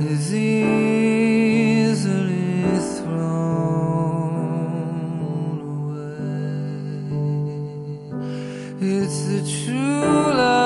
is easily thrown away. It's the true love